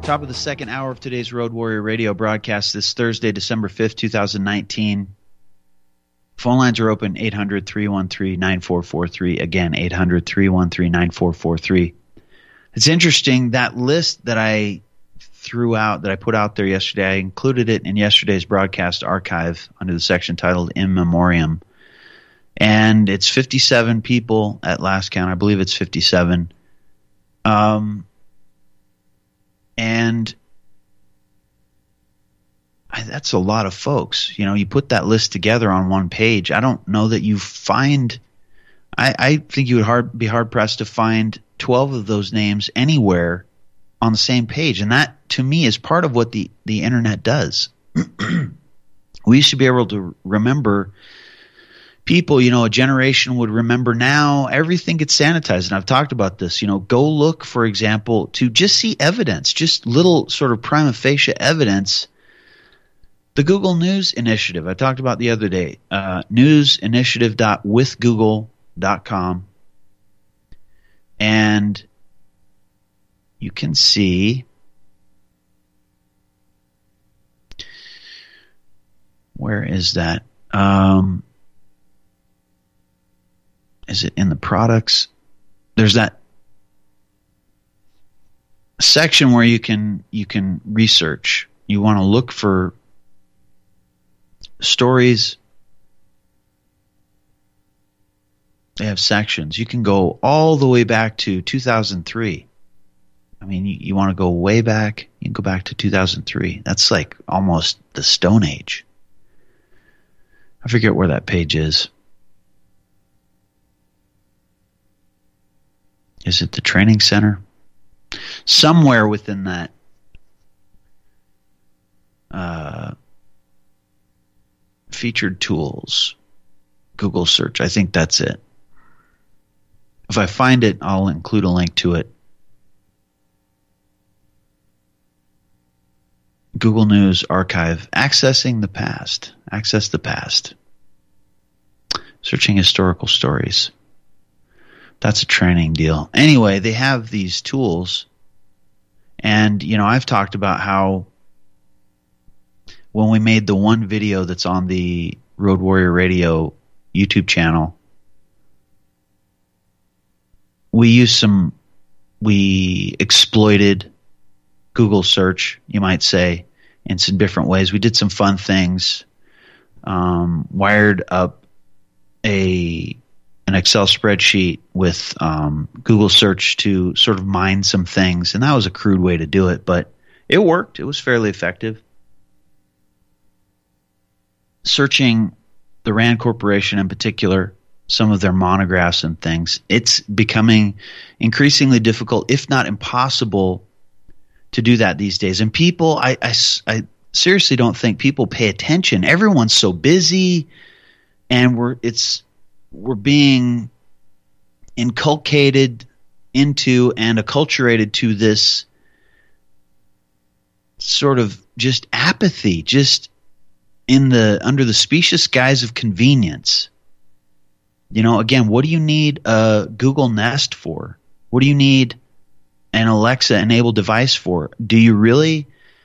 Top of the second hour of today's Road Warrior Radio broadcast this Thursday, December 5th, 2019. Phone lines are open, 800-313-9443. Again, 800-313-9443. It's interesting, that list that I threw out, that I put out there yesterday, I included it in yesterday's broadcast archive under the section titled In Memoriam. And it's 57 people at last count. I believe it's 57. And that's a lot of folks. You know, you put that list together on one page. I don't know that you find – I think you would be hard-pressed to find 12 of those names anywhere on the same page. And that, to me, is part of what the Internet does. We used to be able to remember – people, you know, a generation would remember. Now everything gets sanitized, and I've talked about this. You know, go look, for example, to just see evidence, just little sort of prima facie evidence. The Google News Initiative I talked about the other day, newsinitiative.withgoogle.com, and you can see where is that? Is it in the products? There's that section where you can research. You want to look for stories. They have sections. You can go all the way back to 2003. I mean, you want to go way back, you can go back to 2003. That's like almost the Stone Age. I forget where that page is. Is it the training center? Somewhere within that featured tools, Google search. I think that's it. If I find it, I'll include a link to it. Google News Archive. Accessing the past. Access the past. Searching historical stories. That's a training deal. Anyway, they have these tools. And, you know, I've talked about how when we made the one video that's on the Road Warrior Radio YouTube channel, we exploited Google search, you might say, in some different ways. We did some fun things, wired up an Excel spreadsheet with Google search to sort of mine some things. And that was a crude way to do it, but it worked. It was fairly effective. Searching the RAND Corporation in particular, some of their monographs and things, it's becoming increasingly difficult, if not impossible, to do that these days. And people, I seriously don't think people pay attention. Everyone's so busy, and we're being inculcated into and acculturated to this sort of just apathy, just under the specious guise of convenience. You know, again, what do you need a Google Nest for? What do you need an Alexa-enabled device for? Do you really?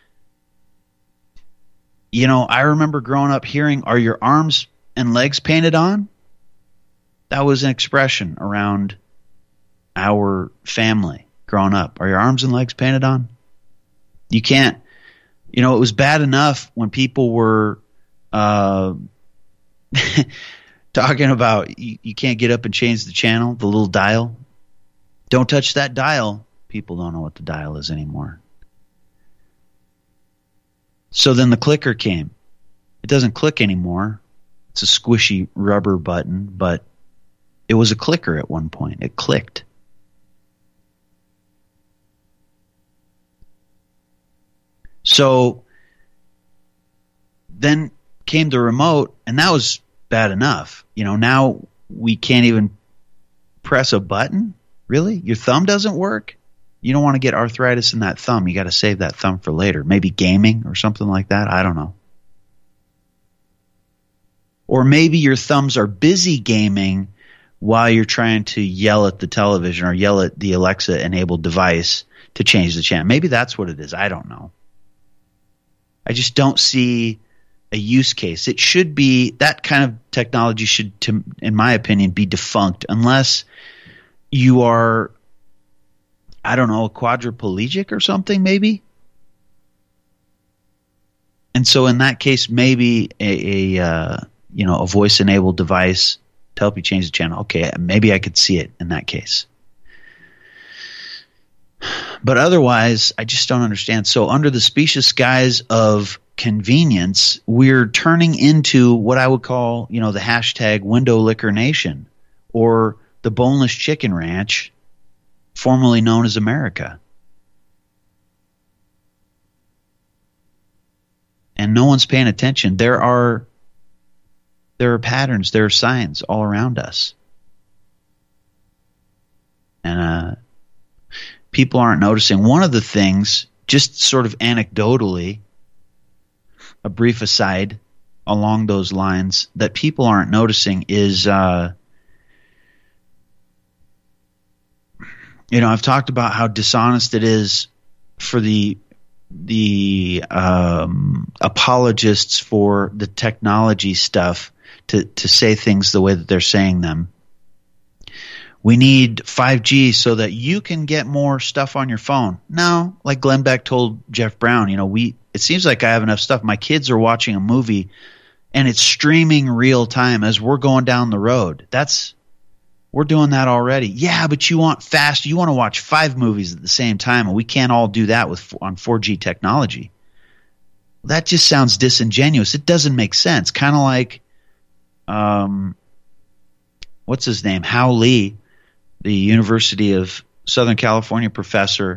You know, I remember growing up hearing, "Are your arms and legs painted on?" That was an expression around our family growing up. Are your arms and legs painted on? You can't. You know, it was bad enough when people were talking about you can't get up and change the channel, the little dial. Don't touch that dial. People don't know what the dial is anymore. So then the clicker came. It doesn't click anymore. It's a squishy rubber button, but it was a clicker at one point. It clicked. So then came the remote, and that was bad enough. You know, now we can't even press a button. Really? Your thumb doesn't work? You don't want to get arthritis in that thumb. You got to save that thumb for later. Maybe gaming or something like that. I don't know. Or maybe your thumbs are busy gaming while you're trying to yell at the television or yell at the Alexa-enabled device to change the channel. Maybe that's what it is. I don't know. I just don't see a use case. It should be, that kind of technology should, in my opinion, be defunct unless you are, I don't know, a quadriplegic or something maybe. And so in that case, maybe a voice-enabled device to help you change the channel. Okay, maybe I could see it in that case. But otherwise, I just don't understand. So under the specious guise of convenience, we're turning into what I would call, the hashtag window liquor nation, or the boneless chicken ranch, formerly known as America. And no one's paying attention. There are patterns, there are signs all around us. And people aren't noticing. One of the things, just sort of anecdotally, a brief aside along those lines, that people aren't noticing is, I've talked about how dishonest it is for the apologists for the technology stuff to say things the way that they're saying them. We need 5G so that you can get more stuff on your phone. No, like Glenn Beck told Jeff Brown, it seems like I have enough stuff. My kids are watching a movie and it's streaming real time as we're going down the road. We're doing that already. Yeah, but you want fast. You want to watch 5 movies at the same time, and we can't all do that on 4G technology. That just sounds disingenuous. It doesn't make sense. Kind of like, what's his name? Hal Lee, the University of Southern California professor,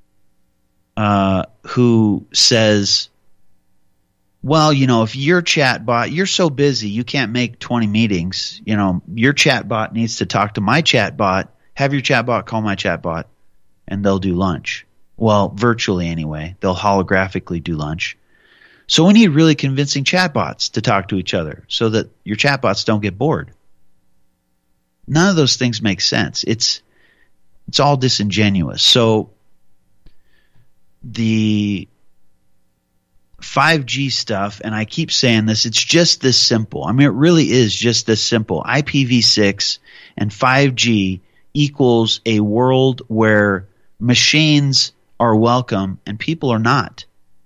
who says, well, if your chat bot, you're so busy, you can't make 20 meetings. Your chat bot needs to talk to my chat bot. Have your chat bot call my chat bot, and they'll do lunch. Well, virtually anyway. They'll holographically do lunch. So we need really convincing chatbots to talk to each other so that your chatbots don't get bored. None of those things make sense. It's all disingenuous. So the 5G stuff, and I keep saying this, it's just this simple. I mean, it really is just this simple. IPv6 and 5G equals a world where machines are welcome and people are not.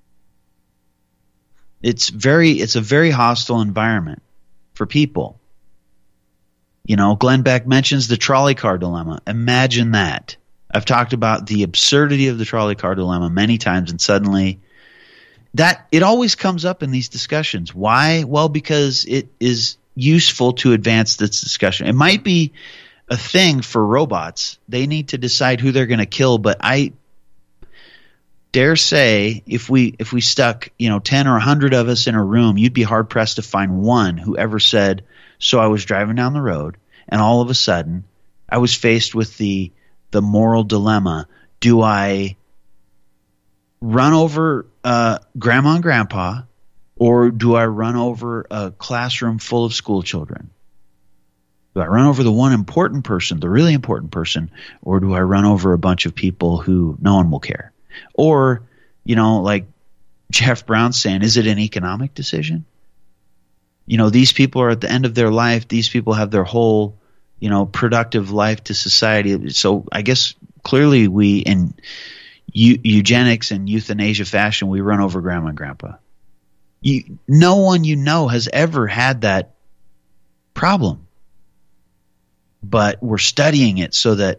It's a very hostile environment for people. Glenn Beck mentions the trolley car dilemma. Imagine that. I've talked about the absurdity of the trolley car dilemma many times, and suddenly that it always comes up in these discussions. Why? Well, because it is useful to advance this discussion. It might be a thing for robots. They need to decide who they're going to kill, but I dare say if we stuck 10 or 100 of us in a room, you'd be hard pressed to find one who ever said, so I was driving down the road and all of a sudden I was faced with the moral dilemma. Do I run over grandma and grandpa, or do I run over a classroom full of school children? Do I run over the one important person, the really important person, or do I run over a bunch of people who no one will care? Or, like Jeff Brown saying, is it an economic decision? These people are at the end of their life. These people have their whole, productive life to society. So I guess clearly we, in eugenics and euthanasia fashion, we run over grandma and grandpa. No one has ever had that problem. But we're studying it so that,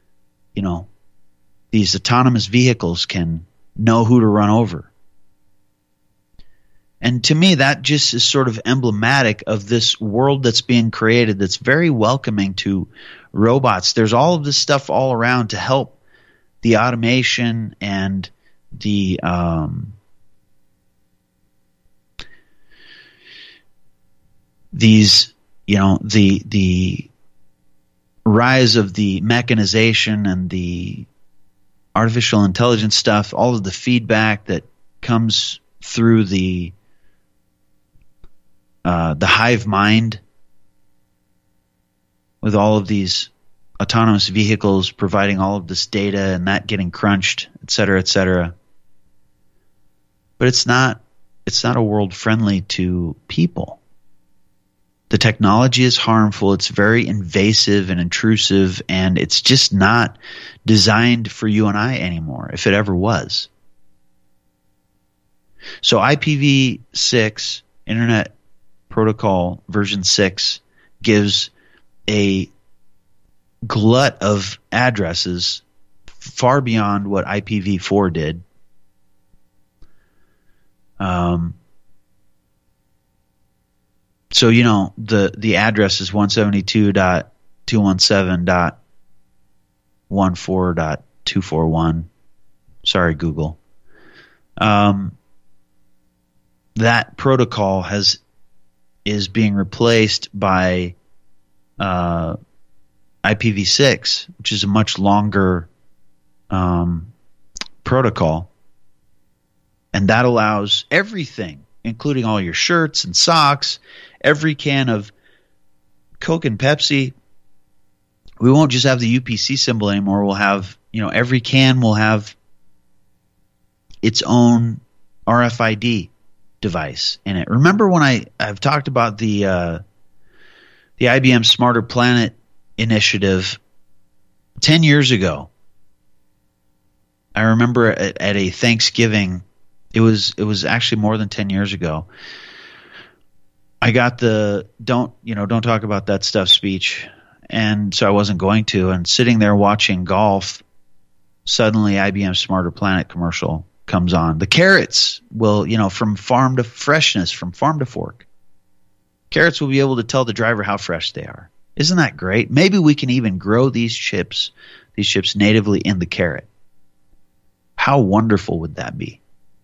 these autonomous vehicles can know who to run over. And to me, that just is sort of emblematic of this world that's being created that's very welcoming to robots. There's all of this stuff all around to help the automation and the the rise of the mechanization and the artificial intelligence stuff, all of the feedback that comes through the hive mind. with all of these autonomous vehicles providing all of this data and that getting crunched, et cetera, et cetera. But it's not a world friendly to people. The technology is harmful. It's very invasive and intrusive, and it's just not designed for you and I anymore, if it ever was. So IPv6, Internet Protocol version 6, gives a glut of addresses far beyond what IPv4 did. So, the address is 172.217.14.241. Sorry, Google. That protocol is being replaced by IPv6, which is a much longer protocol, and that allows everything, including all your shirts and socks, every can of Coke and Pepsi. We won't just have the UPC symbol anymore. We'll have, every can will have its own RFID device in it. Remember when I've talked about the IBM Smarter Planet initiative 10 years ago? I remember at a Thanksgiving, it was actually more than 10 years ago. I got the don't talk about that stuff speech, and so I wasn't going to. And sitting there watching golf, suddenly IBM Smarter Planet commercial comes on. The carrots will, from farm to freshness, from farm to fork. Carrots will be able to tell the driver how fresh they are. Isn't that great? Maybe we can even grow these chips natively in the carrot. How wonderful would that be?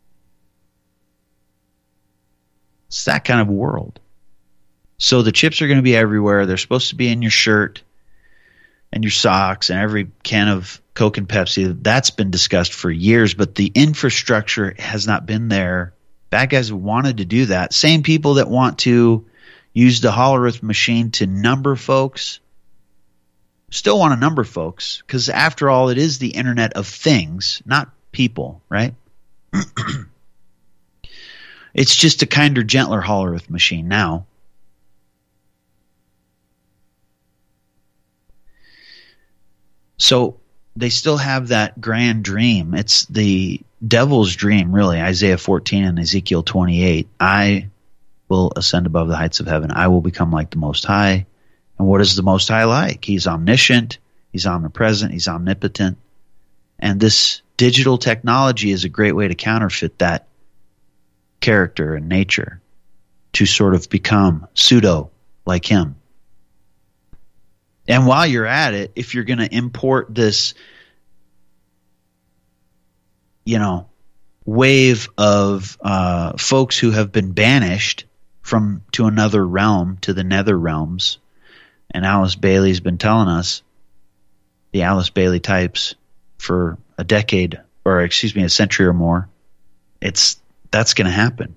It's that kind of world. So the chips are going to be everywhere. They're supposed to be in your shirt and your socks and every can of Coke and Pepsi. That's been discussed for years, but the infrastructure has not been there. Bad guys have wanted to do that. Same people that want to use the Hollerith machine to number folks still want to number folks, because after all, it is the Internet of Things, not people, right? It's just a kinder, gentler Hollerith machine now. So they still have that grand dream. It's the devil's dream, really. Isaiah 14 and Ezekiel 28. I will ascend above the heights of heaven. I will become like the Most High. And what is the Most High like? He's omniscient. He's omnipresent. He's omnipotent. And this digital technology is a great way to counterfeit that character and nature, to sort of become pseudo like him. And while you're at it, if you're going to import this, wave of folks who have been banished to another realm, to the nether realms, and Alice Bailey's been telling us, the Alice Bailey types, for a century or more, that's going to happen.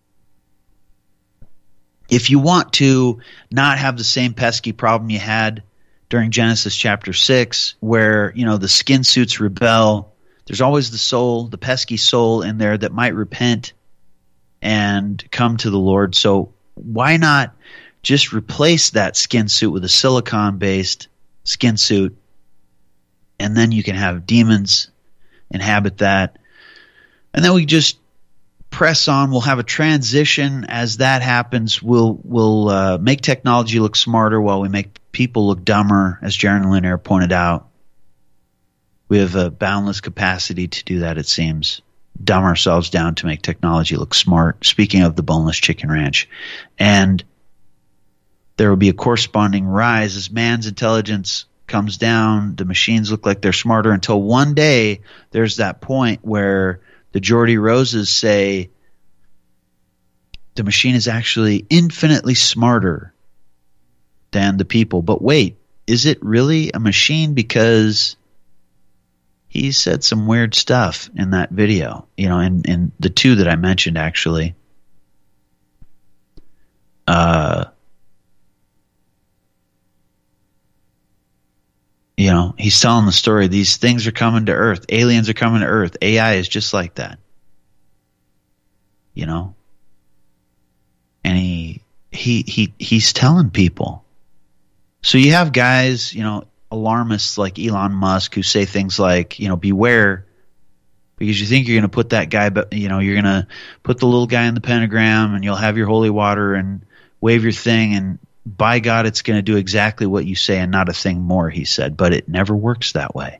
If you want to not have the same pesky problem you had during Genesis chapter 6, where, the skin suits rebel, there's always the soul, the pesky soul in there that might repent and come to the Lord. So why not just replace that skin suit with a silicon-based skin suit, and then you can have demons inhabit that. And then we just press on. We'll have a transition. As that happens, we'll make technology look smarter while we make people look dumber, as Jaron Lanier pointed out. We have a boundless capacity to do that, it seems. Dumb ourselves down to make technology look smart. Speaking of the Boneless Chicken Ranch. And there will be a corresponding rise as man's intelligence comes down. The machines look like they're smarter, until one day there's that point where the Geordie Roses say the machine is actually infinitely smarter than the people. But wait, is it really a machine? Because he said some weird stuff in that video, in the two that I mentioned, actually. he's telling the story. These things are coming to Earth. Aliens are coming to Earth. AI is just like that. And he's telling people. So you have guys, alarmists like Elon Musk who say things like, beware, because you think you're going to put that guy, but you're going to put the little guy in the pentagram and you'll have your holy water and wave your thing, and by God, it's going to do exactly what you say and not a thing more, he said. But it never works that way.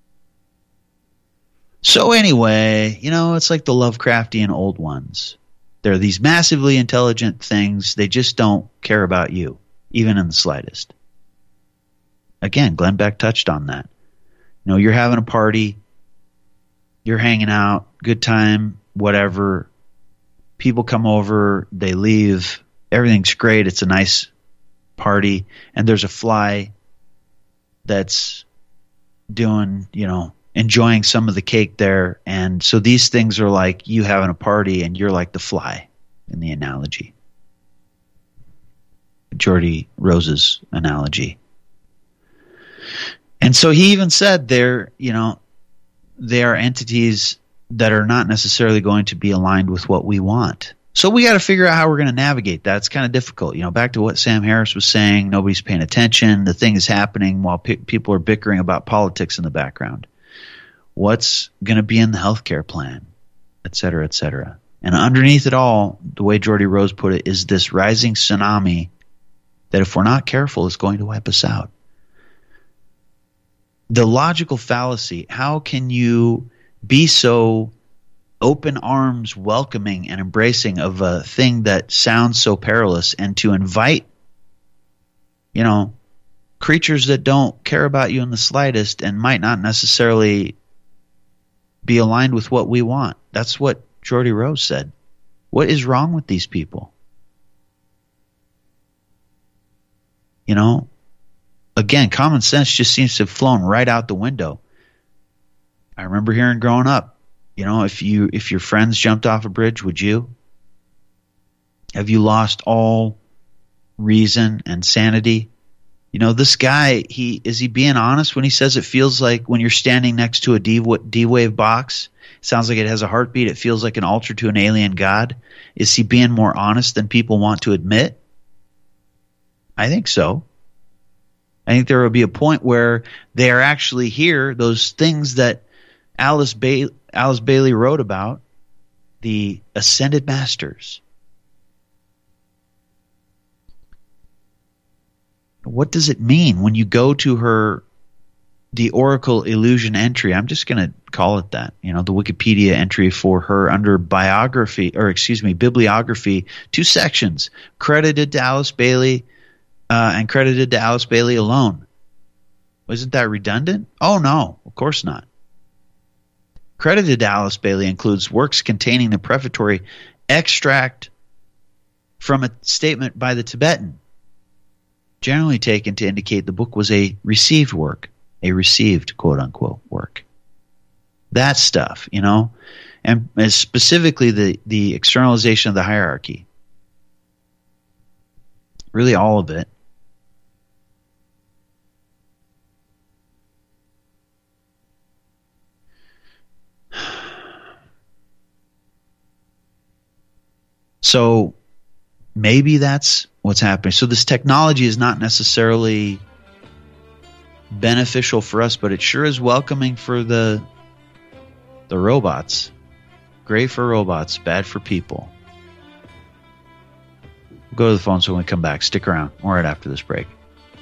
So anyway, it's like the Lovecraftian old ones. They're these massively intelligent things. They just don't care about you, even in the slightest. Again, Glenn Beck touched on that. You're having a party, you're hanging out, good time, whatever. People come over, they leave, everything's great, it's a nice party, and there's a fly that's doing, enjoying some of the cake there. And so these things are like you having a party and you're like the fly in the analogy. Geordie Rose's analogy. And so he even said they are entities that are not necessarily going to be aligned with what we want. So we got to figure out how we're going to navigate that. It's kind of difficult. Back to what Sam Harris was saying, nobody's paying attention. The thing is happening while people are bickering about politics in the background. What's going to be in the healthcare plan, et cetera, et cetera. And underneath it all, the way Geordie Rose put it, is this rising tsunami that if we're not careful is going to wipe us out. The logical fallacy, how can you be so open arms, welcoming and embracing of a thing that sounds so perilous, and to invite, creatures that don't care about you in the slightest and might not necessarily be aligned with what we want? That's what Geordie Rose said. What is wrong with these people? Again, common sense just seems to have flown right out the window. I remember hearing growing up, if your friends jumped off a bridge, would you? Have you lost all reason and sanity? This guy, is he being honest when he says it feels like when you're standing next to a D-Wave box, it sounds like it has a heartbeat, it feels like an altar to an alien god? Is he being more honest than people want to admit? I think so. I think there will be a point where they are actually here, those things that Alice Bailey wrote about, the ascended masters. What does it mean when you go to the Oracle Illusion entry? I'm just going to call it that. The Wikipedia entry for her under bibliography, 2 sections, credited to Alice Bailey and credited to Alice Bailey alone. Wasn't that redundant? Oh, no, of course not. Credited to Alice Bailey includes works containing the prefatory extract from a statement by the Tibetan, generally taken to indicate the book was a received work, a received quote-unquote work. That stuff, and specifically the externalization of the hierarchy. Really all of it. So maybe that's what's happening. So this technology is not necessarily beneficial for us, but it sure is welcoming for the robots. Great for robots, bad for people. We'll go to the phone so when we come back. Stick around. We're right after this break.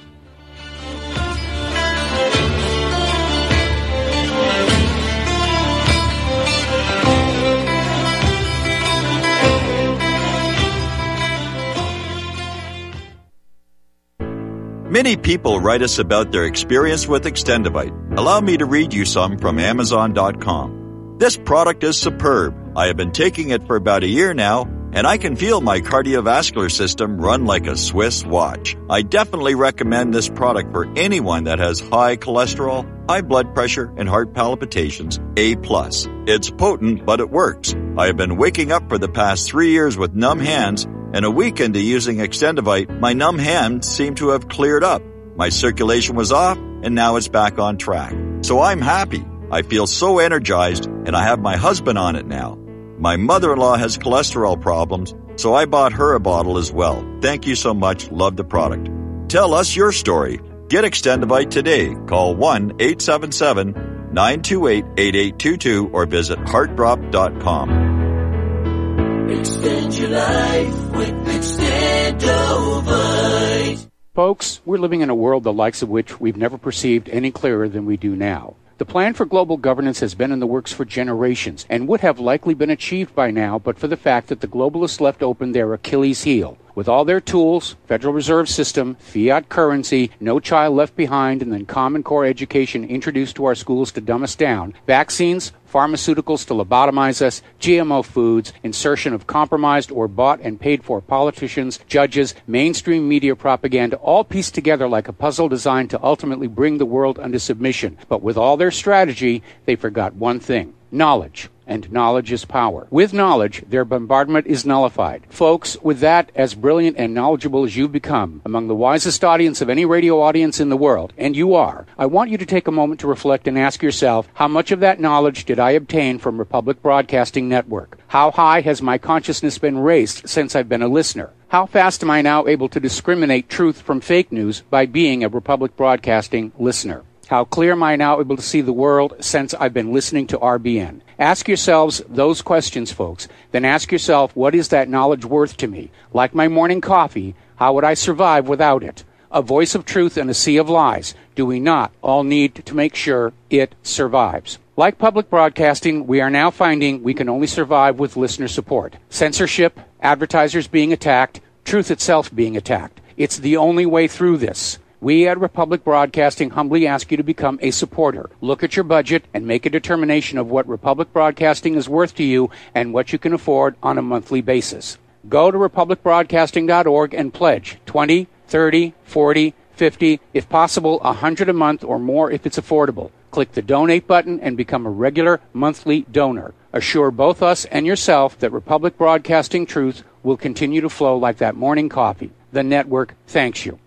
Many people write us about their experience with Extendivite. Allow me to read you some from Amazon.com. This product is superb. I have been taking it for about a year now, and I can feel my cardiovascular system run like a Swiss watch. I definitely recommend this product for anyone that has high cholesterol, high blood pressure, and heart palpitations, A+. It's potent, but it works. I have been waking up for the past 3 years with numb hands, and a week into using Extendivite, my numb hands seem to have cleared up. My circulation was off, and now it's back on track. So I'm happy. I feel so energized, and I have my husband on it now. My mother-in-law has cholesterol problems, so I bought her a bottle as well. Thank you so much. Love the product. Tell us your story. Get Extendivite today. Call 1-877-928-8822 or visit heartdrop.com. Extend your life with Extendivite. Folks, we're living in a world the likes of which we've never perceived any clearer than we do now. The plan for global governance has been in the works for generations and would have likely been achieved by now but for the fact that the globalists left open their Achilles heel. With all their tools, Federal Reserve System, fiat currency, no child left behind, and then Common Core education introduced to our schools to dumb us down, vaccines, pharmaceuticals to lobotomize us, GMO foods, insertion of compromised or bought and paid for politicians, judges, mainstream media propaganda, all pieced together like a puzzle designed to ultimately bring the world under submission. But with all their strategy, they forgot one thing: knowledge. And knowledge is power. With knowledge, their bombardment is nullified. Folks, with that, as brilliant and knowledgeable as you've become, among the wisest audience of any radio audience in the world, and you are, I want you to take a moment to reflect and ask yourself, how much of that knowledge did I obtain from Republic Broadcasting Network? How high has my consciousness been raised since I've been a listener? How fast am I now able to discriminate truth from fake news by being a Republic Broadcasting listener? How clear am I now able to see the world since I've been listening to RBN? Ask yourselves those questions, folks. Then ask yourself, what is that knowledge worth to me? Like my morning coffee, how would I survive without it? A voice of truth in a sea of lies. Do we not all need to make sure it survives? Like public broadcasting, we are now finding we can only survive with listener support. Censorship, advertisers being attacked, truth itself being attacked. It's the only way through this. We at Republic Broadcasting humbly ask you to become a supporter. Look at your budget and make a determination of what Republic Broadcasting is worth to you and what you can afford on a monthly basis. Go to republicbroadcasting.org and pledge $20, $30, $40, $50, if possible, $100 a month or more if it's affordable. Click the donate button and become a regular monthly donor. Assure both us and yourself that Republic Broadcasting truth will continue to flow like that morning coffee. The network thanks you.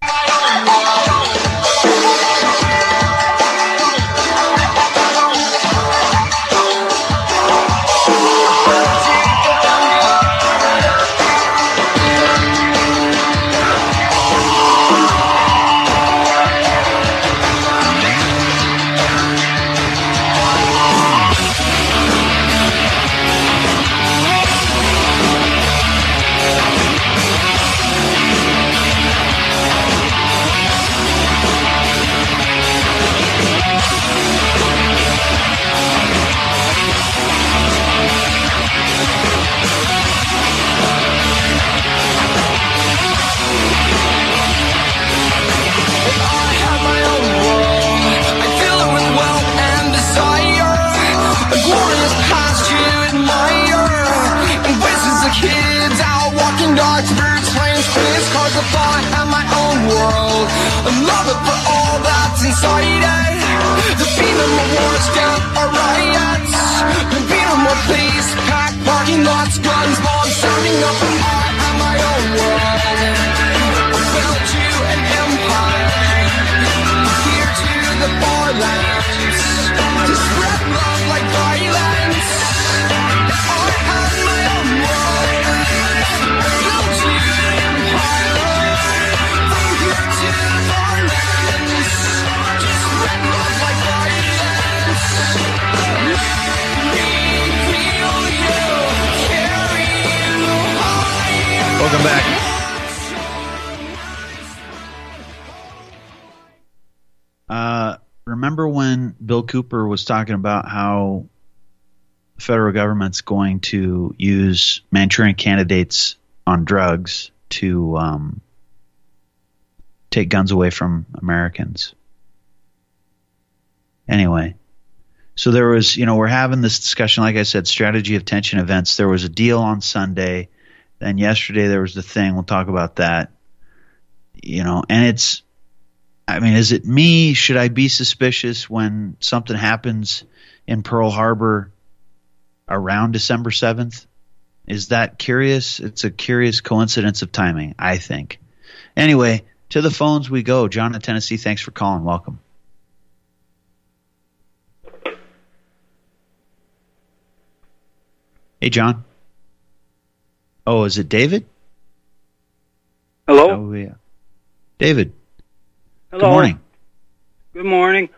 Welcome back. Remember when Bill Cooper was talking about how the federal government's going to use Manchurian candidates on drugs to take guns away from Americans? Anyway, so there was, we're having this discussion, like I said, strategy of tension events. There was a deal on Sunday. Then yesterday there was the thing. We'll talk about that. And is it me? Should I be suspicious when something happens in Pearl Harbor around December 7th? Is that curious? It's a curious coincidence of timing, I think. Anyway, To the phones we go. John in Tennessee, thanks for calling. Welcome. Hey, John. Oh, is it David? Hello? Oh, yeah. David. Hello. Good morning. Good morning.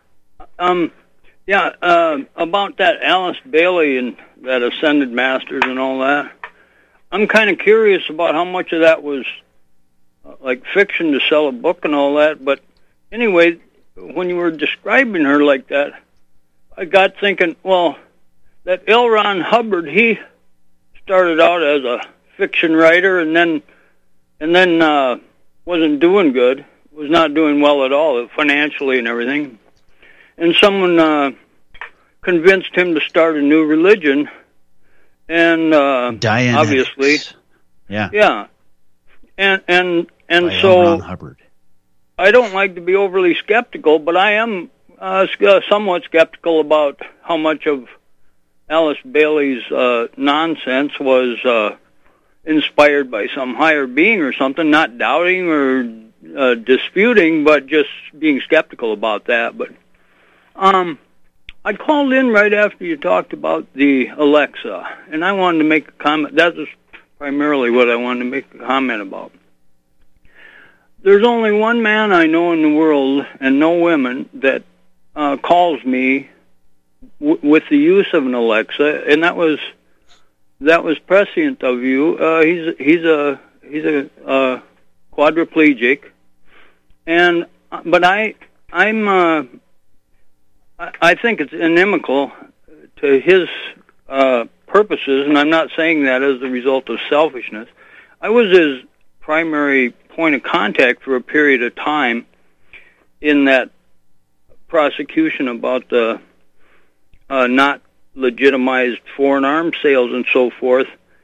About that Alice Bailey and that Ascended Masters and all that, I'm kind of curious about how much of that was like fiction to sell a book and all that. But anyway, when you were describing her like that, I got thinking, well, that L. Ron Hubbard, he started out as a fiction writer and then wasn't doing good, was not doing well at all financially and everything. And someone convinced him to start a new religion, and obviously, yeah, and by so L. Ron Hubbard. I don't like to be overly skeptical, but I am somewhat skeptical about how much of Alice Bailey's nonsense was inspired by some higher being or something. Not doubting or disputing, but just being skeptical about that. But I called in right after you talked about the Alexa, and I wanted to make a comment. That was primarily what I wanted to make a comment about. There's only one man I know in the world, and no women, that calls me with the use of an Alexa, and that was prescient of you. He's a quadriplegic, but I think it's inimical to his purposes, and I'm not saying that as the result of selfishness. I was his primary point of contact for a period of time in that prosecution about the not legitimized foreign arms sales and so forth.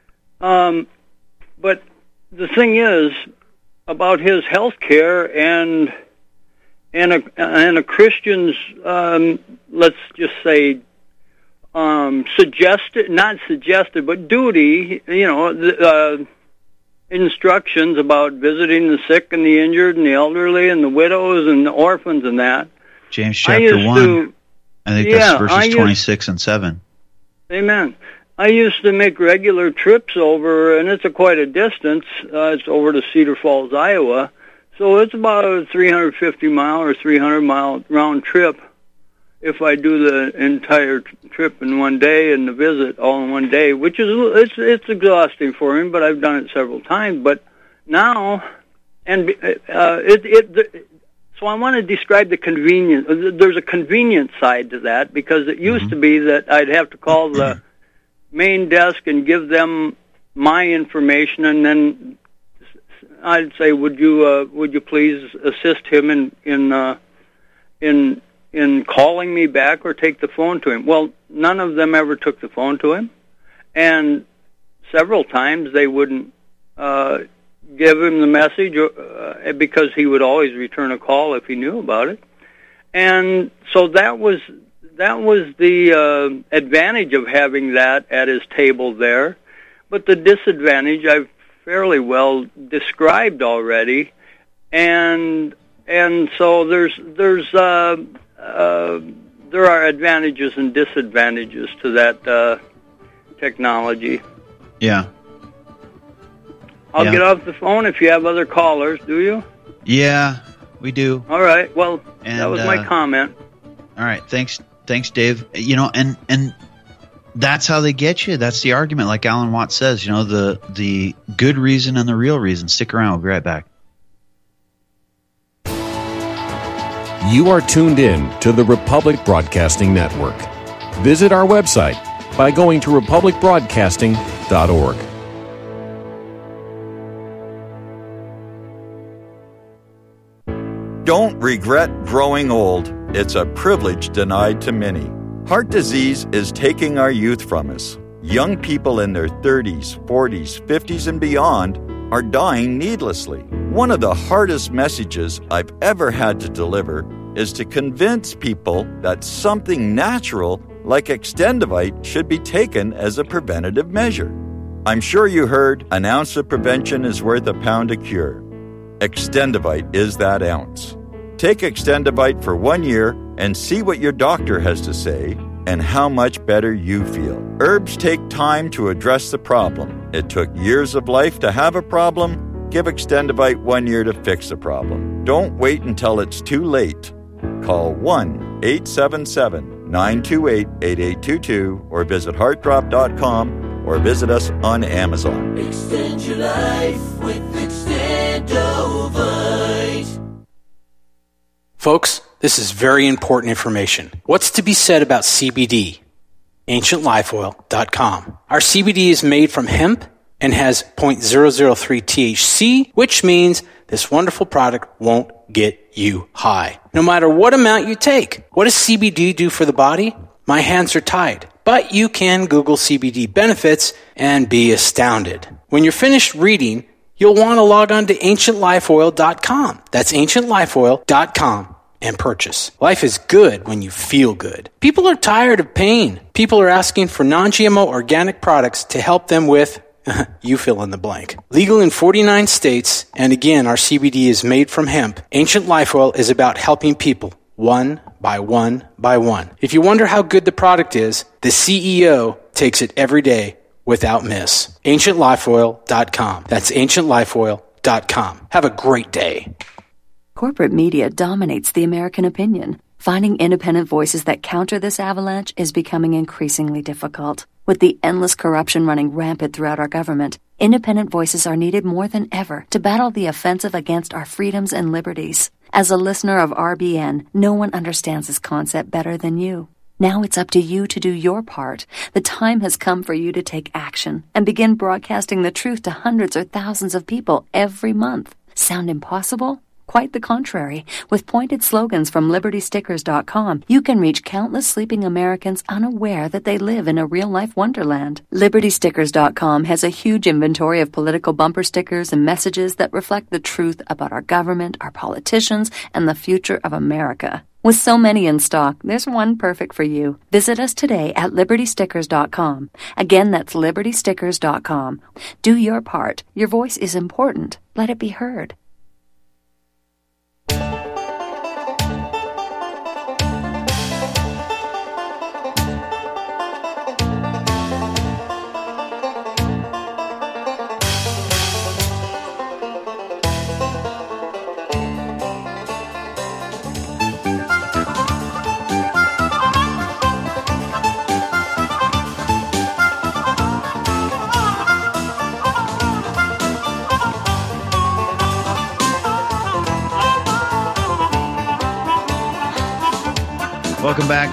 But the thing is about his health care and a Christian's, let's just say, not suggested, but duty, instructions about visiting the sick and the injured and the elderly and the widows and the orphans and that. James chapter 1. I think that's verses 26 and 7. Amen. I used to make regular trips over, and it's quite a distance. It's over to Cedar Falls, Iowa. So it's about a 350-mile or 300-mile round trip if I do the entire trip in one day and the visit all in one day, which is it's exhausting for me, but I've done it several times. But now, so I want to describe the convenience. There's a convenient side to that, because it used to be that I'd have to call the main desk and give them my information, and then I'd say, "Would you please assist him in calling me back or take the phone to him?" Well, none of them ever took the phone to him, and several times they wouldn't give him the message because he would always return a call if he knew about it. And so that was the advantage of having that at his table there. But the disadvantage I've fairly well described already, and so there are advantages and disadvantages to that technology. Yeah. I'll get off the phone if you have other callers, do you? Yeah, we do. All right. Well, and that was my comment. All right. Thanks, Dave. And that's how they get you. That's the argument. Like Alan Watts says, the good reason and the real reason. Stick around. We'll be right back. You are tuned in to the Republic Broadcasting Network. Visit our website by going to republicbroadcasting.org. Don't regret growing old. It's a privilege denied to many. Heart disease is taking our youth from us. Young people in their 30s, 40s, 50s, and beyond are dying needlessly. One of the hardest messages I've ever had to deliver is to convince people that something natural like Extendivite should be taken as a preventative measure. I'm sure you heard, an ounce of prevention is worth a pound of cure. Extendivite is that ounce. Take Extendivite for 1 year and see what your doctor has to say and how much better you feel. Herbs take time to address the problem. It took years of life to have a problem. Give Extendivite 1 year to fix the problem. Don't wait until it's too late. Call 1-877-928-8822 or visit heartdrop.com or visit us on Amazon. Extend your life with Extendovite. Folks, this is very important information. What's to be said about CBD? AncientLifeOil.com. Our CBD is made from hemp and has 0.003 THC, which means this wonderful product won't get you high, no matter what amount you take. What does CBD do for the body? My hands are tied. But you can Google CBD benefits and be astounded. When you're finished reading, you'll want to log on to AncientLifeOil.com. That's AncientLifeOil.com and purchase. Life is good when you feel good. People are tired of pain. People are asking for non-GMO organic products to help them with you fill in the blank. Legal in 49 states, and again, our CBD is made from hemp. Ancient Life Oil is about helping people one by one by one. If you wonder how good the product is, the CEO takes it every day without miss. AncientLifeOil.com. That's AncientLifeOil.com. Have a great day. Corporate media dominates the American opinion. Finding independent voices that counter this avalanche is becoming increasingly difficult. With the endless corruption running rampant throughout our government, independent voices are needed more than ever to battle the offensive against our freedoms and liberties. As a listener of RBN, no one understands this concept better than you. Now it's up to you to do your part. The time has come for you to take action and begin broadcasting the truth to hundreds or thousands of people every month. Sound impossible? Quite the contrary. With pointed slogans from LibertyStickers.com, you can reach countless sleeping Americans unaware that they live in a real-life wonderland. LibertyStickers.com has a huge inventory of political bumper stickers and messages that reflect the truth about our government, our politicians, and the future of America. With so many in stock, there's one perfect for you. Visit us today at LibertyStickers.com. Again, that's LibertyStickers.com. Do your part. Your voice is important. Let it be heard. Welcome back.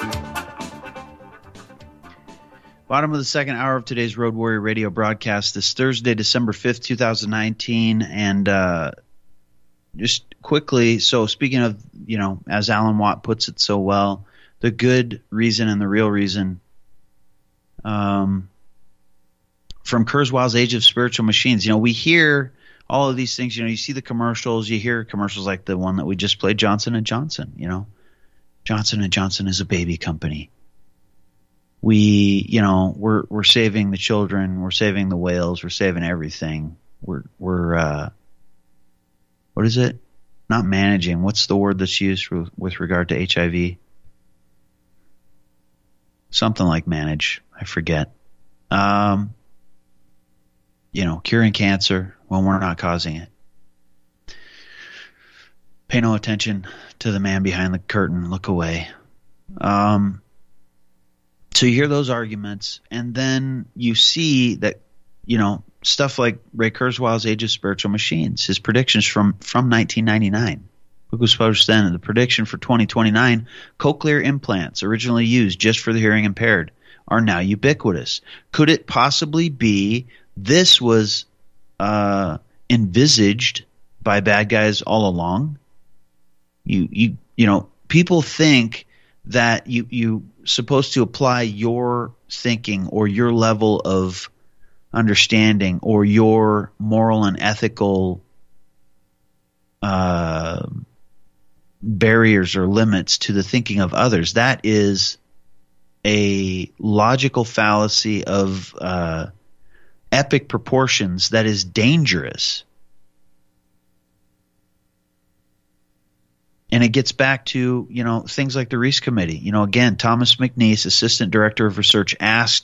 Bottom of the second hour of today's Road Warrior Radio broadcast this Thursday, December 5th, 2019. And just quickly, so speaking of, as Alan Watt puts it so well, the good reason and the real reason, from Kurzweil's Age of Spiritual Machines. We hear all of these things. You see the commercials. You hear commercials like the one that we just played, Johnson & Johnson, Johnson & Johnson is a baby company. We're saving the children. We're saving the whales. We're saving everything. We're what is it? Not managing. What's the word that's used with regard to HIV? Something like manage. I forget. Curing cancer when we're not causing it. Pay no attention to the man behind the curtain. Look away. So you hear those arguments, and then you see that, stuff like Ray Kurzweil's Age of Spiritual Machines, his predictions from 1999. Book was published then. The prediction for 2029, cochlear implants, originally used just for the hearing impaired, are now ubiquitous. Could it possibly be this was envisaged by bad guys all along? People think that you supposed to apply your thinking or your level of understanding or your moral and ethical barriers or limits to the thinking of others. That is a logical fallacy of epic proportions that is dangerous. And it gets back to, things like the Reese Committee. Again, Thomas McNeese, Assistant Director of Research,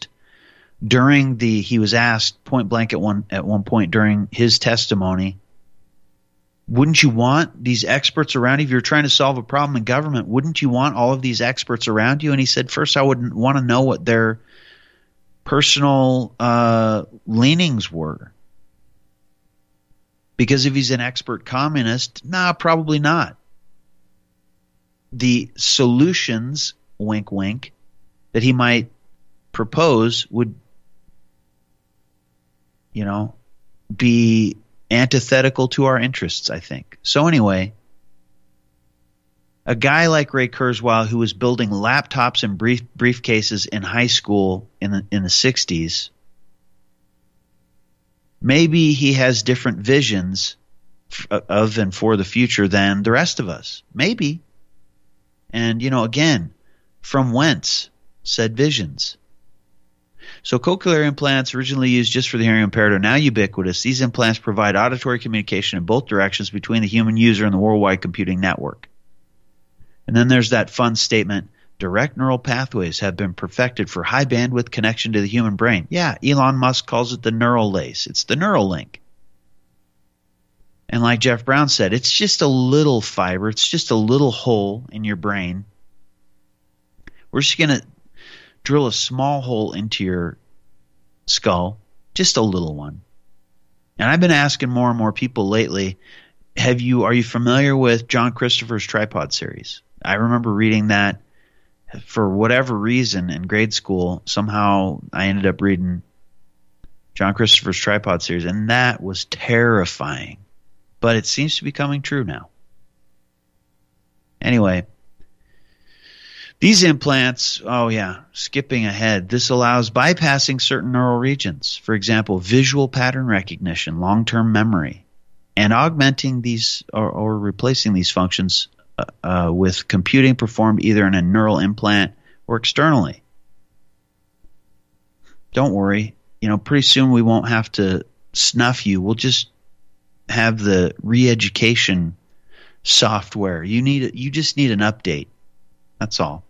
he was asked point blank at one point during his testimony, wouldn't you want these experts around you? If you're trying to solve a problem in government, wouldn't you want all of these experts around you? And he said, first, I would want to know what their personal leanings were. Because if he's an expert communist, probably not. The solutions, wink, wink, that he might propose would, be antithetical to our interests, I think. So anyway, a guy like Ray Kurzweil, who was building laptops and briefcases in high school in the 60s, maybe he has different visions of and for the future than the rest of us. Maybe. And, again, from whence said visions? So cochlear implants, originally used just for the hearing impaired, are now ubiquitous. These implants provide auditory communication in both directions between the human user and the worldwide computing network. And then there's that fun statement, direct neural pathways have been perfected for high bandwidth connection to the human brain. Yeah, Elon Musk calls it the neural lace. It's the neural link. And like Jeff Brown said, it's just a little fiber. It's just a little hole in your brain. We're just going to drill a small hole into your skull, just a little one. And I've been asking more and more people lately, are you familiar with John Christopher's Tripod series? I remember reading that for whatever reason in grade school. Somehow I ended up reading John Christopher's Tripod series, and that was terrifying. But it seems to be coming true now. Anyway, these implants, skipping ahead, this allows bypassing certain neural regions. For example, visual pattern recognition, long-term memory, and augmenting these or replacing these functions with computing performed either in a neural implant or externally. Don't worry, pretty soon we won't have to snuff you. We'll just have the re-education software. You just need an update. That's all.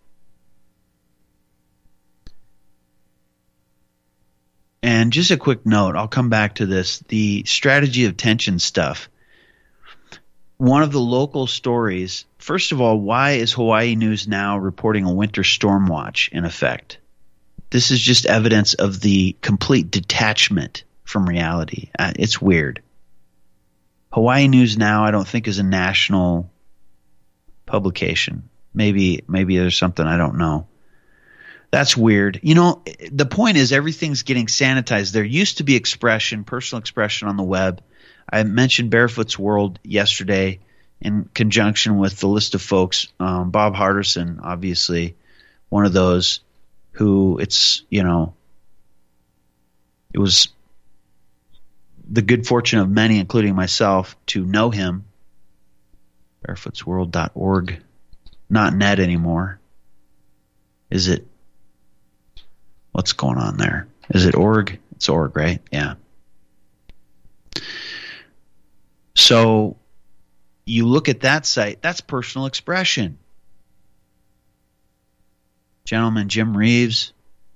And just a quick note, I'll come back to this, the strategy of tension stuff. One of the local stories, first of all, why is Hawaii News Now reporting a winter storm watch in effect? This is just evidence of the complete detachment from reality. It's weird. Hawaii News Now, I don't think, is a national publication. Maybe there's something I don't know. That's weird. The point is everything's getting sanitized. There used to be personal expression on the web. I mentioned Barefoot's World yesterday in conjunction with the list of folks. Bob Hardison, obviously, one of those who it was the good fortune of many, including myself, to know him. Barefootsworld.org. Not net anymore. Is it? What's going on there? Is it org? It's org, right? Yeah. So you look at that site, that's personal expression. Gentleman Jim Reeves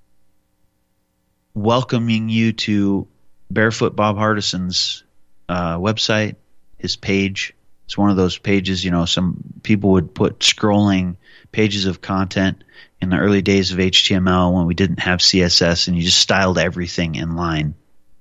welcoming you to Barefoot Bob Hardison's website, his page. It's one of those pages, some people would put scrolling pages of content in the early days of HTML when we didn't have CSS, and you just styled everything in line.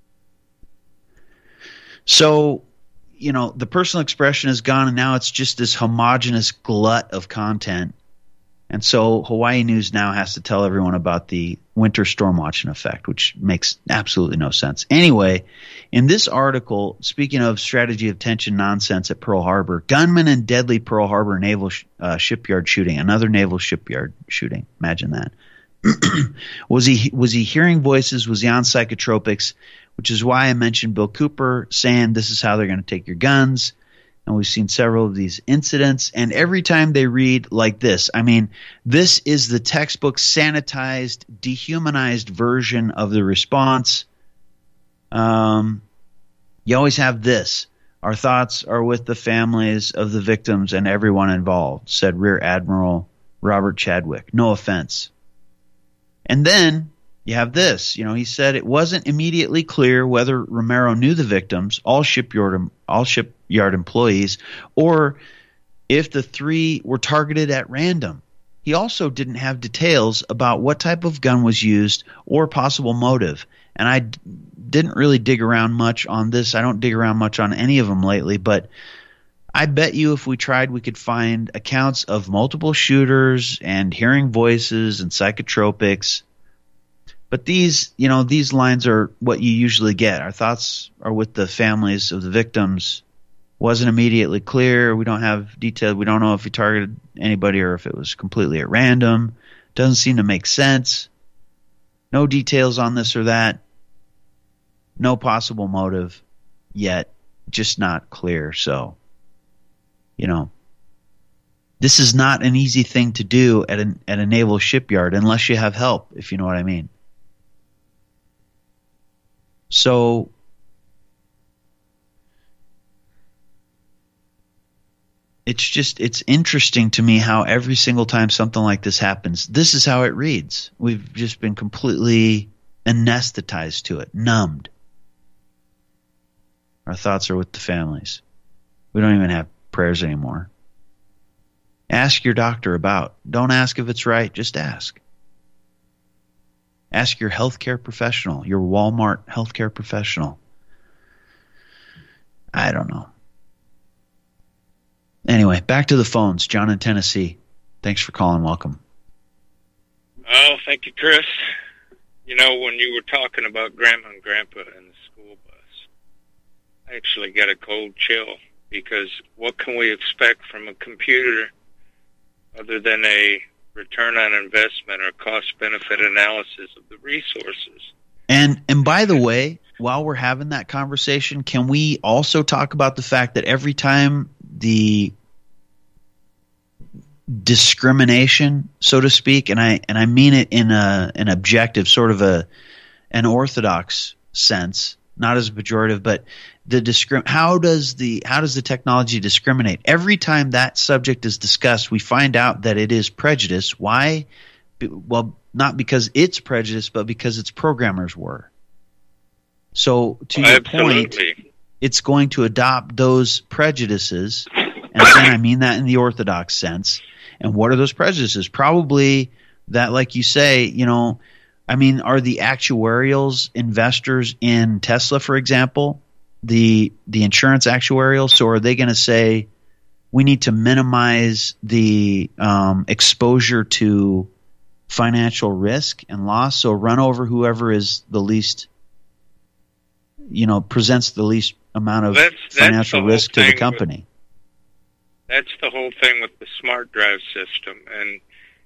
So, the personal expression is gone, and now it's just this homogeneous glut of content. And so Hawaii News Now has to tell everyone about the winter storm watch in effect, which makes absolutely no sense. Anyway, in this article, speaking of strategy of tension nonsense at Pearl Harbor, gunman in deadly Pearl Harbor naval shipyard shooting, another naval shipyard shooting. Imagine that. Was he hearing voices? Was he on psychotropics? Which is why I mentioned Bill Cooper saying this is how they're going to take your guns. And we've seen several of these incidents. And every time they read like this, this is the textbook sanitized, dehumanized version of the response. You always have this. Our thoughts are with the families of the victims and everyone involved, said Rear Admiral Robert Chadwick. No offense. And then you have this. He said it wasn't immediately clear whether Romero knew the victims, all shipyard employees, or if the three were targeted at random. He also didn't have details about what type of gun was used or possible motive. And I didn't really dig around much on this. I don't dig around much on any of them lately, but I bet you if we tried, we could find accounts of multiple shooters and hearing voices and psychotropics. But these lines are what you usually get. Our thoughts are with the families of the victims. Wasn't immediately clear. We don't have detail. We don't know if he targeted anybody or if it was completely at random. Doesn't seem to make sense. No details on this or that. No possible motive yet. Just not clear. So, this is not an easy thing to do at a naval shipyard unless you have help, if you know what I mean. So, it's interesting to me how every single time something like this happens, this is how it reads. We've just been completely anesthetized to it, numbed. Our thoughts are with the families. We don't even have prayers anymore. Ask your doctor about. Don't ask if it's right, just ask. Ask your healthcare professional, your Walmart healthcare professional. I don't know. Anyway, back to the phones. John in Tennessee. Thanks for calling. Welcome. Oh, thank you, Chris. When you were talking about Grandma and Grandpa and the school bus, I actually got a cold chill, because what can we expect from a computer other than a return on investment or cost-benefit analysis of the resources? And by the way, while we're having that conversation, can we also talk about the fact that every time the discrimination, so to speak, and I mean it in an objective, sort of an orthodox sense, not as pejorative, but how does the technology discriminate? Every time that subject is discussed, we find out that it is prejudice. Why? Well, not because it's prejudice, but because its programmers were. So to your point, it's going to adopt those prejudices, and again, I mean that in the orthodox sense. And what are those prejudices? Probably that, like you say, are the actuarials investors in Tesla, for example, the insurance actuarials? So are they going to say we need to minimize the exposure to financial risk and loss, so run over whoever is the least, presents the least amount of financial risk to the company? That's the whole thing with the smart drive system, and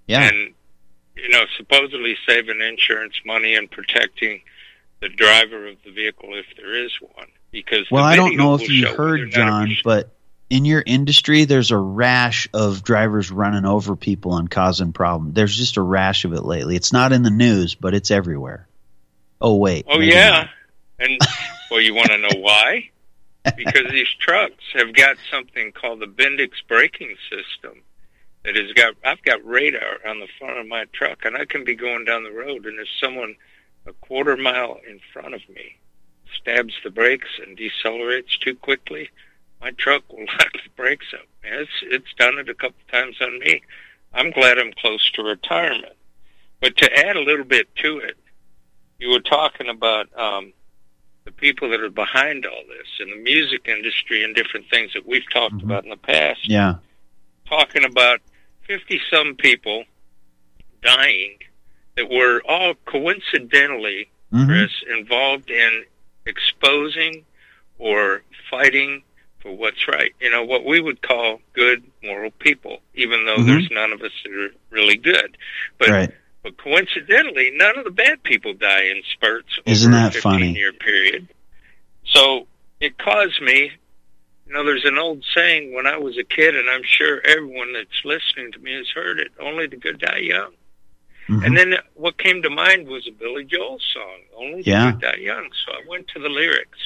supposedly saving insurance money and protecting the driver of the vehicle if there is one. Because I don't know if you heard, John, but in your industry, there's a rash of drivers running over people and causing problems. There's just a rash of it lately. It's not in the news, but it's everywhere. Oh, wait. Oh, yeah. And, you want to know why? Because these trucks have got something called the Bendix braking system that I've got radar on the front of my truck, and I can be going down the road, and if someone a quarter mile in front of me stabs the brakes and decelerates too quickly, my truck will lock the brakes up. It's done it a couple times on me. I'm glad I'm close to retirement. But to add a little bit to it, you were talking about the people that are behind all this in the music industry and different things that we've talked about in the past. Yeah. Talking about 50-some people dying that were all coincidentally, Chris, involved in exposing or fighting for what's right. What we would call good, moral people, even though there's none of us that are really good. But coincidentally, none of the bad people die in spurts Isn't over that a funny? 15-year period. So it caused me, there's an old saying when I was a kid, and I'm sure everyone that's listening to me has heard it, only the good die young. And then what came to mind was a Billy Joel song, Only the Good Die Young. So I went to the lyrics,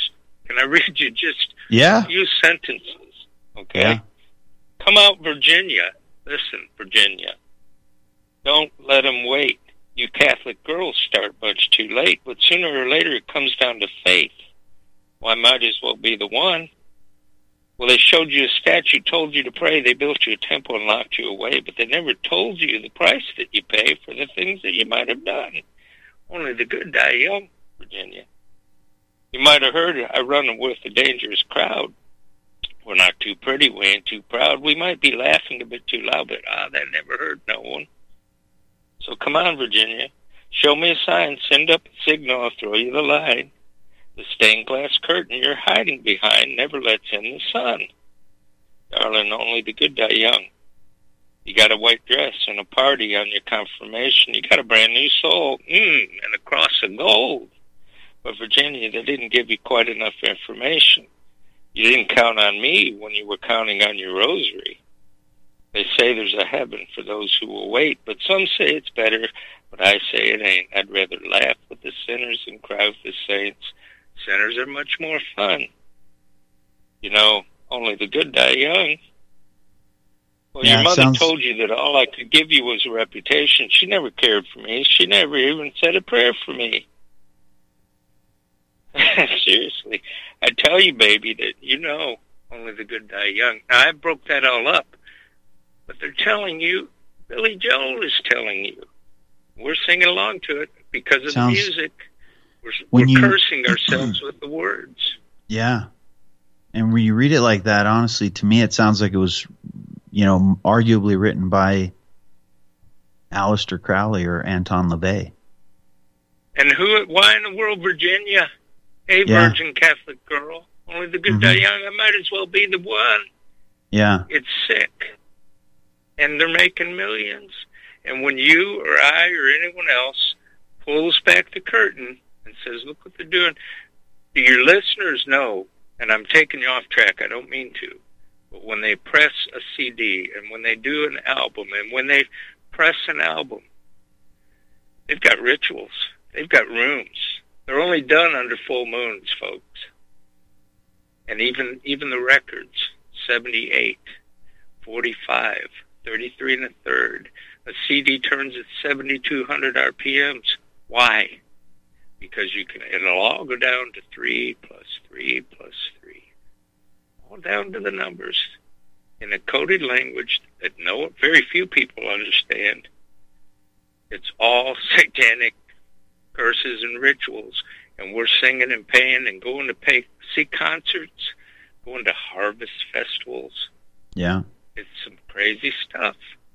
Can I read you just Yeah. a few sentences? Okay. Yeah. Come out, Virginia. Listen, Virginia. Don't let them wait. You Catholic girls start much too late, but sooner or later it comes down to faith. Well, I might as well be the one. Well, they showed you a statue, told you to pray, they built you a temple and locked you away, but they never told you the price that you pay for the things that you might have done. Only the good die young, Virginia. You might have heard I run with a dangerous crowd. We're not too pretty, we ain't too proud. We might be laughing a bit too loud, but that never hurt no one. So come on, Virginia. Show me a sign, send up a signal, I'll throw you the line. The stained glass curtain you're hiding behind never lets in the sun. Darling, only the good die young. You got a white dress and a party on your confirmation. You got a brand new soul, and a cross of gold. But Virginia, they didn't give you quite enough information. You didn't count on me when you were counting on your rosary. They say there's a heaven for those who will wait, but some say it's better, but I say it ain't. I'd rather laugh with the sinners than cry with the saints. Sinners are much more fun. You know, only the good die young. Well, Yeah, your mother sounds... told you that all I could give you was a reputation. She never cared for me. She never even said a prayer for me. Seriously. I tell you, baby, that you know only the good die young. Now, I broke that all up. But they're telling you, Billy Joel is telling you. We're singing along to it because of the music. We're cursing ourselves with the words. Yeah. And when you read it like that, honestly, to me it sounds like it was, arguably written by Aleister Crowley or Anton LaVey. And why in the world, Virginia? Hey, virgin Catholic girl, only the good die young. I might as well be the one. Yeah. It's sick. And they're making millions. And when you or I or anyone else pulls back the curtain and says, look what they're doing, do your listeners know, and I'm taking you off track, I don't mean to, but when they press a CD and when they do an album and when they press an album, they've got rituals. They've got rooms. They're only done under full moons, folks. And even the records, 78, 45, 33 and a third. A CD turns at 7,200 RPMs. Why? Because it'll all go down to 3 plus 3 plus 3. All down to the numbers in a coded language that very few people understand. It's all satanic curses and rituals. And we're singing and paying and going to see concerts, going to harvest festivals. Yeah. It's some crazy stuff.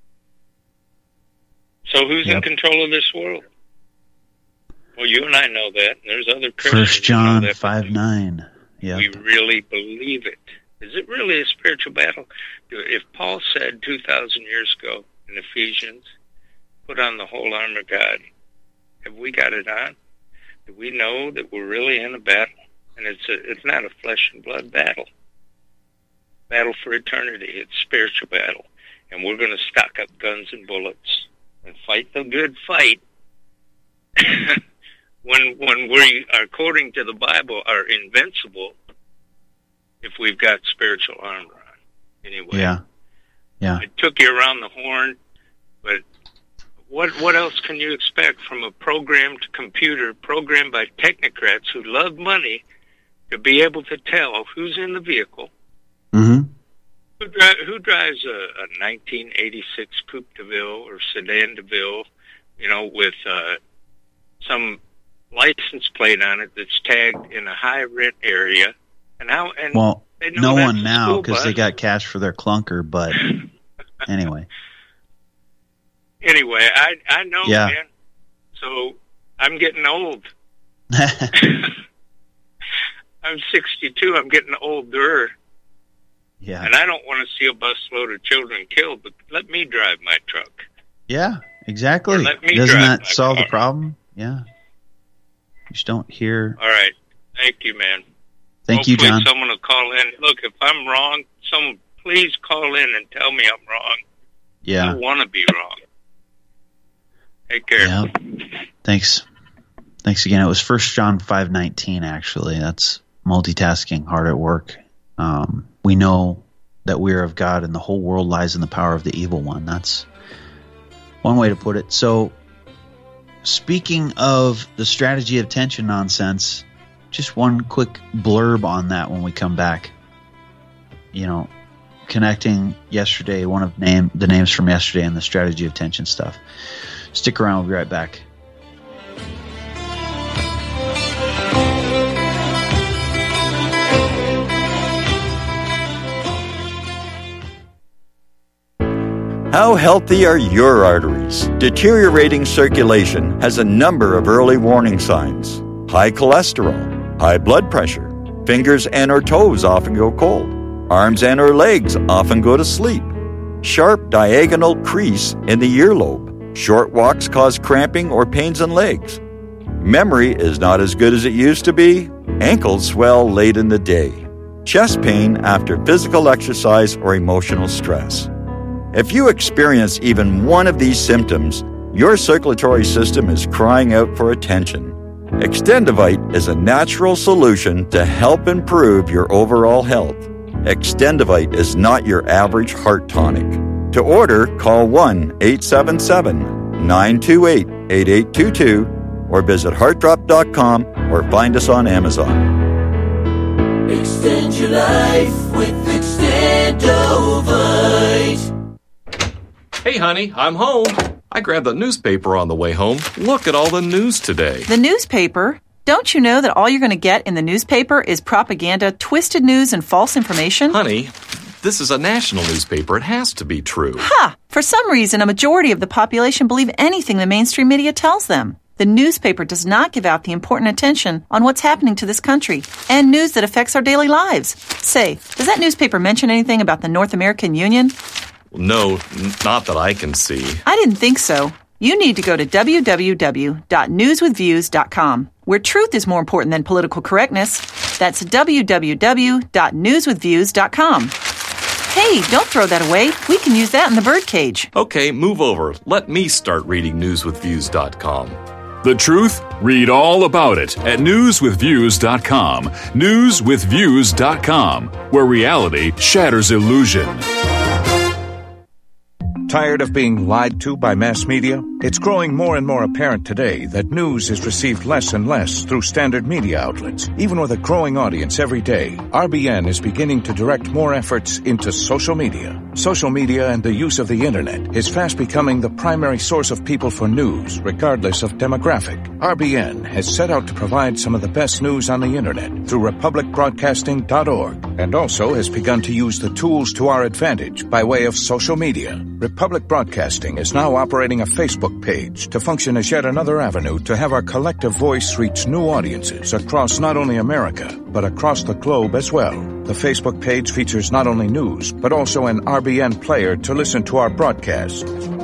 So who's in control of this world? Well, you and I know that. And there's other Christians. 1 John 5:9. Yeah. We really believe it. Is it really a spiritual battle? If Paul said 2,000 years ago in Ephesians, put on the whole armor of God, have we got it on? Do we know that we're really in a battle? And it's not a flesh and blood battle. Battle for eternity. It's spiritual battle. And we're going to stock up guns and bullets and fight the good fight. when we, according to the Bible, are invincible if we've got spiritual armor on. Anyway. Yeah. Yeah. I took you around the horn, but what else can you expect from a programmed computer programmed by technocrats who love money to be able to tell who's in the vehicle? Mm-hmm. Who drives a 1986 Coupe de Ville or Sedan de Ville, with some license plate on it that's tagged in a high rent area? Well, no one now because they got cash for their clunker, but anyway. Anyway, I know, man. So I'm getting old. I'm 62. I'm getting older. Yeah. And I don't want to see a busload of children killed, but let me drive my truck. Yeah, exactly. Doesn't that solve the problem? Yeah. You just don't hear. All right. Thank you, man. Thank you, John. Someone will call in. Look, if I'm wrong, someone please call in and tell me I'm wrong. Yeah. I want to be wrong. Take care. Yeah. Thanks again. It was 1 John 5:19, actually. That's multitasking, hard at work. We know that we are of God and the whole world lies in the power of the evil one. That's one way to put it. So, speaking of the strategy of tension nonsense, just one quick blurb on that when we come back. You know, connecting yesterday, one of the names from yesterday and the strategy of tension stuff. Stick around, we'll be right back. How healthy are your arteries? Deteriorating circulation has a number of early warning signs. High cholesterol, high blood pressure, fingers and or toes often go cold, arms and or legs often go to sleep, sharp diagonal crease in the earlobe, short walks cause cramping or pains in legs, memory is not as good as it used to be, ankles swell late in the day, chest pain after physical exercise or emotional stress. If you experience even one of these symptoms, your circulatory system is crying out for attention. Extendivite is a natural solution to help improve your overall health. Extendivite is not your average heart tonic. To order, call 1-877-928-8822 or visit heartdrop.com or find us on Amazon. Extend your life with Extendovite. Hey, honey, I'm home. I grabbed the newspaper on the way home. Look at all the news today. The newspaper? Don't you know that all you're going to get in the newspaper is propaganda, twisted news, and false information? Honey, this is a national newspaper. It has to be true. Ha! For some reason, a majority of the population believe anything the mainstream media tells them. The newspaper does not give out the important attention on what's happening to this country and news that affects our daily lives. Say, does that newspaper mention anything about the North American Union? No, not that I can see. I didn't think so. You need to go to www.newswithviews.com, where truth is more important than political correctness. That's www.newswithviews.com. Hey, don't throw that away. We can use that in the birdcage. Okay, move over. Let me start reading newswithviews.com. The truth? Read all about it at newswithviews.com. Newswithviews.com, where reality shatters illusion. Tired of being lied to by mass media? It's growing more and more apparent today that news is received less and less through standard media outlets. Even with a growing audience every day, RBN is beginning to direct more efforts into social media. Social media and the use of the internet is fast becoming the primary source of people for news, regardless of demographic. RBN has set out to provide some of the best news on the internet through republicbroadcasting.org, and also has begun to use the tools to our advantage by way of social media. Republic Broadcasting is now operating a Facebook page to function as yet another avenue to have our collective voice reach new audiences across not only America, but across the globe as well. The Facebook page features not only news, but also an RBN player to listen to our broadcasts.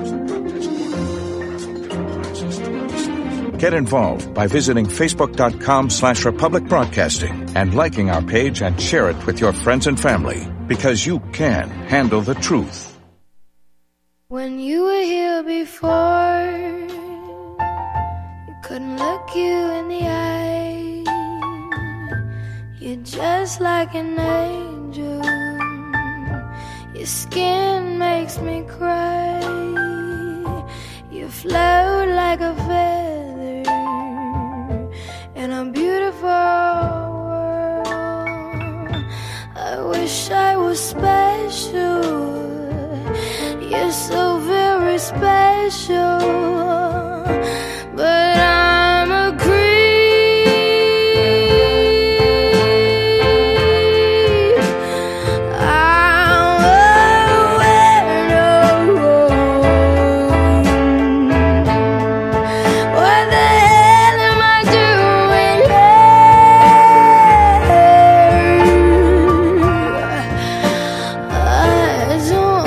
Get involved by visiting facebook.com/Republic Broadcasting and liking our page and share it with your friends and family, because you can handle the truth. When you were here before, you couldn't look you in the eye. You're just like an angel. Your skin makes me cry. You float like a feather in a beautiful world. I wish I was special. You're so very special, but I'm a creep. I'm a weirdo. What the hell am I doing here? I don't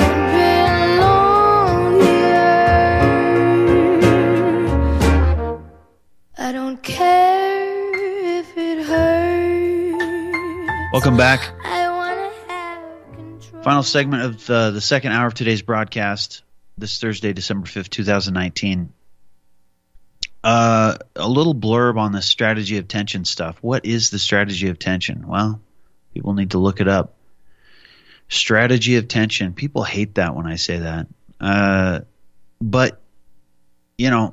I don't care if it hurts. Welcome back. I wanna have control. Final segment of the second hour of today's broadcast, this Thursday, December 5th, 2019. A little blurb on the strategy of tension stuff. What is the strategy of tension? Well, people need to look it up. Strategy of tension. People hate that when I say that. But, you know,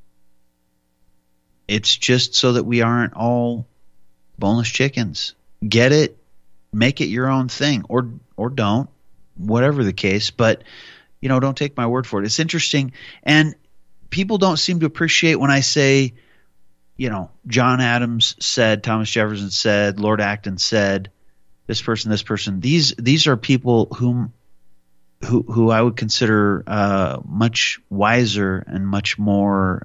it's just so that we aren't all boneless chickens. Get it, make it your own thing, or don't, whatever the case. But, you know, don't take my word for it. It's interesting. And people don't seem to appreciate when I say, you know, John Adams said, Thomas Jefferson said, Lord Acton said, this person. These are people who I would consider much wiser and much more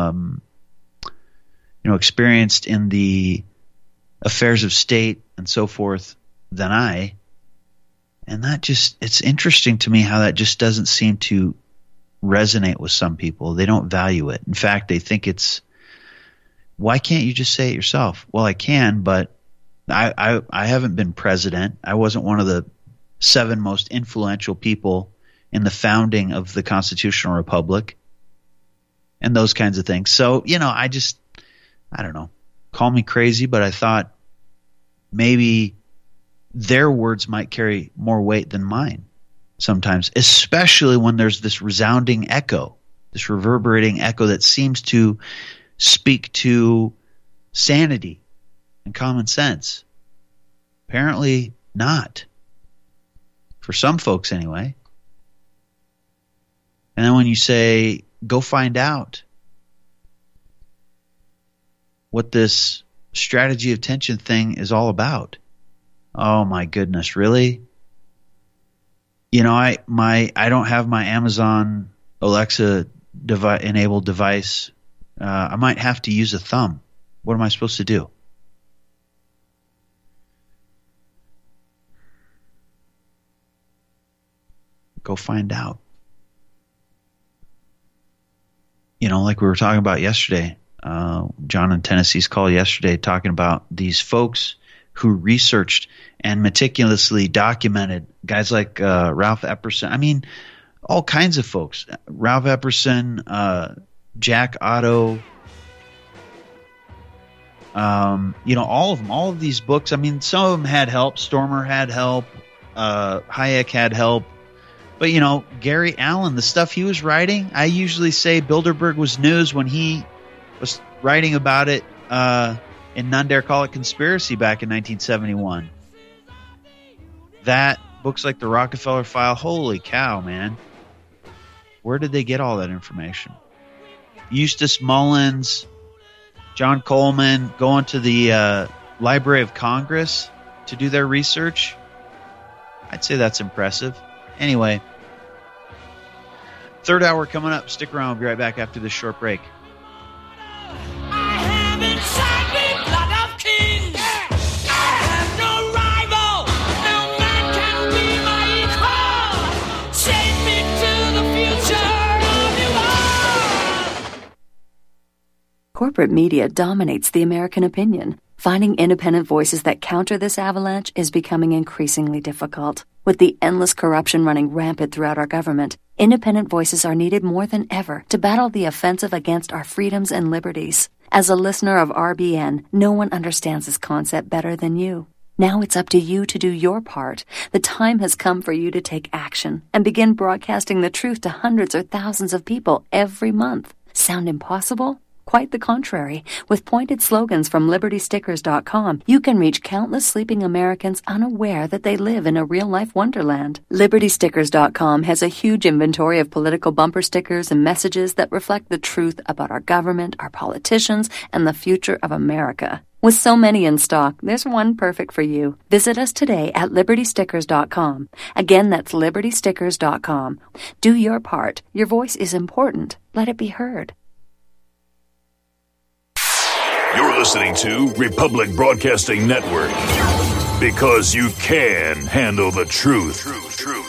experienced in the affairs of state and so forth than I. And that it's interesting to me how that just doesn't seem to resonate with some people. They don't value it. In fact, they think why can't you just say it yourself? Well, I can, but I haven't been president. I wasn't one of the 7 most influential people in the founding of the constitutional republic and those kinds of things. So, you know, I don't know, call me crazy, but I thought maybe their words might carry more weight than mine sometimes, especially when there's this resounding echo, this reverberating echo that seems to speak to sanity and common sense. Apparently not. For some folks anyway. And then when you say, go find out what this strategy of tension thing is all about. Oh my goodness, really? You know, I don't have my Amazon Alexa enabled device. I might have to use a thumb. What am I supposed to do? Go find out. You know, like we were talking about yesterday, John in Tennessee's call yesterday, talking about these folks who researched and meticulously documented, guys like Ralph Epperson. I mean, all kinds of folks. Ralph Epperson, Jack Otto, you know, all of them, all of these books. I mean, some of them had help. Stormer had help. Hayek had help. But, you know, Gary Allen, the stuff he was writing, I usually say Bilderberg was news when he was writing about it in None Dare Call It Conspiracy back in 1971. That, books like the Rockefeller File, holy cow, man. Where did they get all that information? Eustace Mullins, John Coleman going to the Library of Congress to do their research. I'd say that's impressive. Anyway, third hour coming up. Stick around. We'll be right back after this short break. Corporate media dominates the American opinion. Finding independent voices that counter this avalanche is becoming increasingly difficult. With the endless corruption running rampant throughout our government, independent voices are needed more than ever to battle the offensive against our freedoms and liberties. As a listener of RBN, no one understands this concept better than you. Now it's up to you to do your part. The time has come for you to take action and begin broadcasting the truth to hundreds or thousands of people every month. Sound impossible? Quite the contrary. With pointed slogans from LibertyStickers.com, you can reach countless sleeping Americans unaware that they live in a real-life wonderland. LibertyStickers.com has a huge inventory of political bumper stickers and messages that reflect the truth about our government, our politicians, and the future of America. With so many in stock, there's one perfect for you. Visit us today at LibertyStickers.com. Again, that's LibertyStickers.com. Do your part. Your voice is important. Let it be heard. You're listening to Republic Broadcasting Network. Because you can handle the truth.